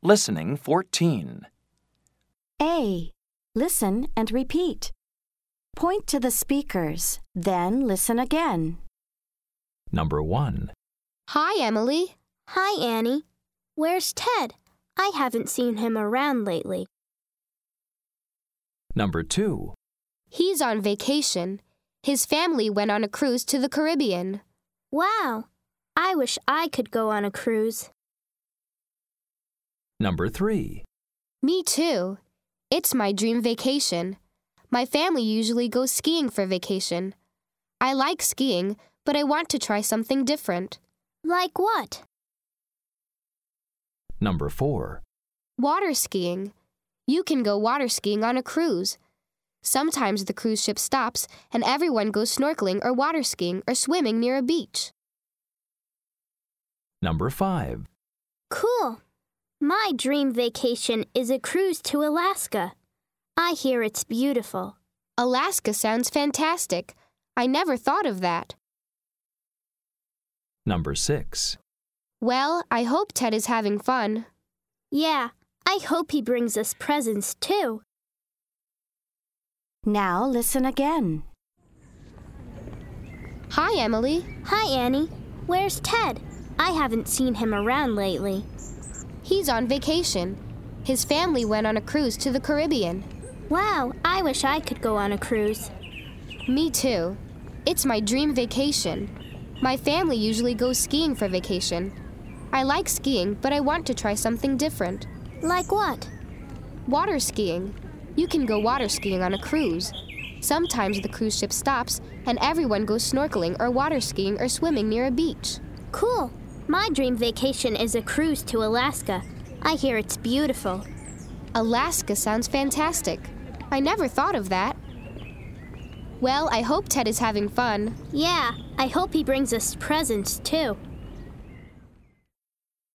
Listening 14. A. Listen and repeat. Point to the speakers, then listen again. Number 1. Hi, Emily. Hi, Annie. Where's Ted? I haven't seen him around lately. Number 2. He's on vacation. His family went on a cruise to the Caribbean. Wow! I wish I could go on a cruise. Number 3. Me too. It's my dream vacation. My family usually goes skiing for vacation. I like skiing, but I want to try something different. Like what? Number 4. Water skiing. You can go water skiing on a cruise. Sometimes the cruise ship stops and everyone goes snorkeling or water skiing or swimming near a beach. Number 5. Cool! My dream vacation is a cruise to Alaska. I hear it's beautiful. Alaska sounds fantastic. I never thought of that. Number 6. Well, I hope Ted is having fun. Yeah, I hope he brings us presents too. Now listen again. Hi, Emily. Hi, Annie. Where's Ted? I haven't seen him around lately. He's on vacation. His family went on a cruise to the Caribbean. Wow, I wish I could go on a cruise. Me too. It's my dream vacation. My family usually goes skiing for vacation. I like skiing, but I want to try something different. Like what? Water skiing. You can go water skiing on a cruise. Sometimes the cruise ship stops and everyone goes snorkeling or water skiing or swimming near a beach. Cool. My dream vacation is a cruise to Alaska. I hear it's beautiful. Alaska sounds fantastic. I never thought of that. Well, I hope Ted is having fun. Yeah, I hope he brings us presents too.